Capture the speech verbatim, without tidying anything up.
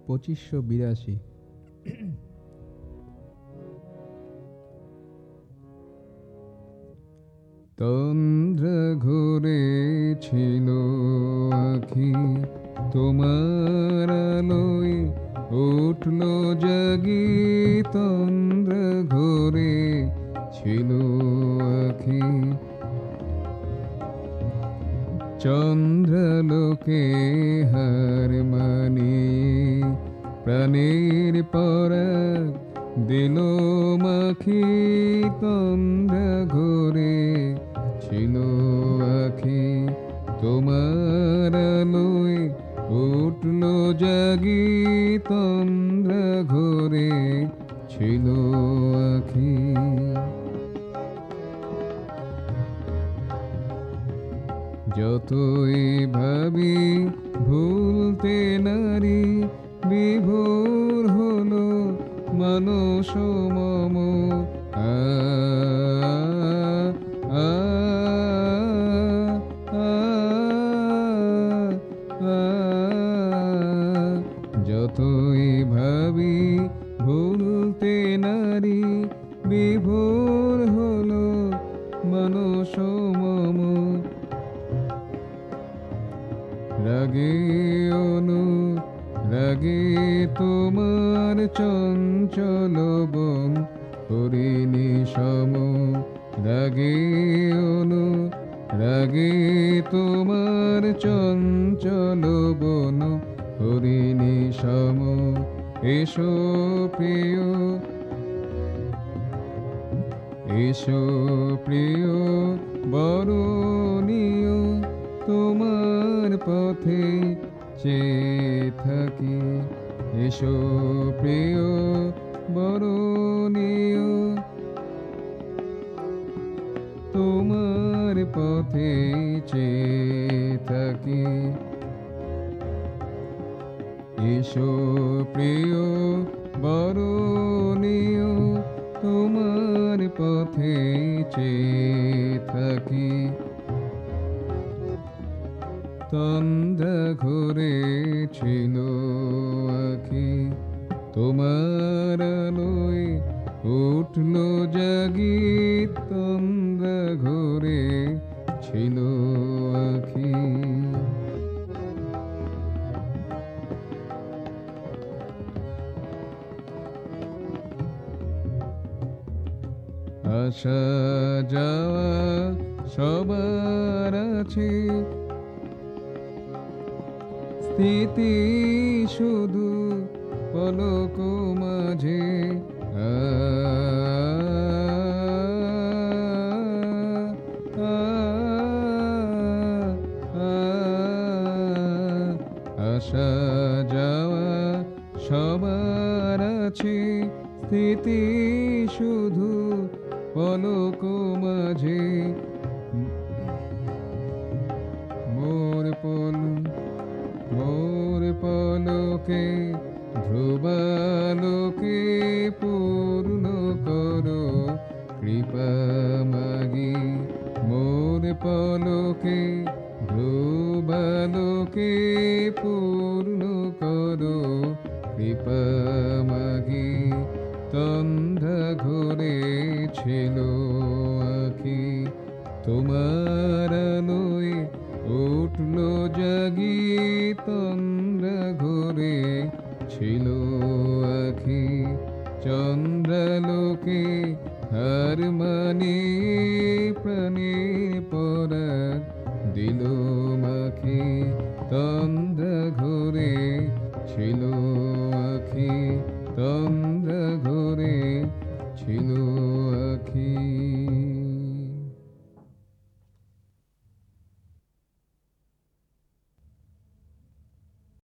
পঁচিশশো বিরাশি। তন্দ্র ঘুরে ছিল আখি তোমার আলোয় উঠল জাগি, তন্দ্র ঘুরে ছিল আখি চন্দ্রলোকে হার মানিয়ে প্রাণের পরাগ দিল মাখি, তন্দ্র ঘুরে ছিল আখি তোমার আলোয় উঠল জাগি, তন্দ্র ঘুরে ছিল আখি। যতই ভাবি ভুলতে নারী, বিভোর হলো মানস মম। আ আ আ আ যতই ভাবি ভুলতে নারী, বিভোর হলো মানস মম। রাগে অনু রাগে তোমার চঞ্চল বন হরিণী সম, রাগে অনু রাগে তোমার চঞ্চল বন হরিণী সম। এসো প্রিয় এসো প্রিয় বরণীয়, তোমার পথে চেয়ে থাকি। এসো প্রিয় বরণীয়, তোমার পথে চেয়ে থাকি। এসো প্রিয় বরণীয়, তোমার পথে চেয়ে থাকি। তন্দ্র ঘুরে ছিল আখি তোমার আলোয় উঠল জাগি, তন্দ্র ঘুরে ছিল আখি। আসা যাওয়া সবার আছে, স্থিতি শুধু পলক মাঝে। আ আ আ আসা যাওয়া সবার আছে, স্থিতি শুধু পলক মাঝে। মোর পল মোর পলকে ধ্রুবালোকে পূর্ণ করো কৃপা মাগি। মোর পলকে ধ্রুবালোকে পূর্ণ করো কৃপা মাগি। তন্দ্র ঘুরে ছিল আখি তোমার আলোয় উঠল জাগি, তন্দ্র ঘুরে ছিল আখি চন্দ্রলোকে হার মানি প্রাণীর পরাগ দিল মাখি। তন্দ্র ঘুরে ছিল আখি, তন্দ্র ঘুরে ছিল আখি।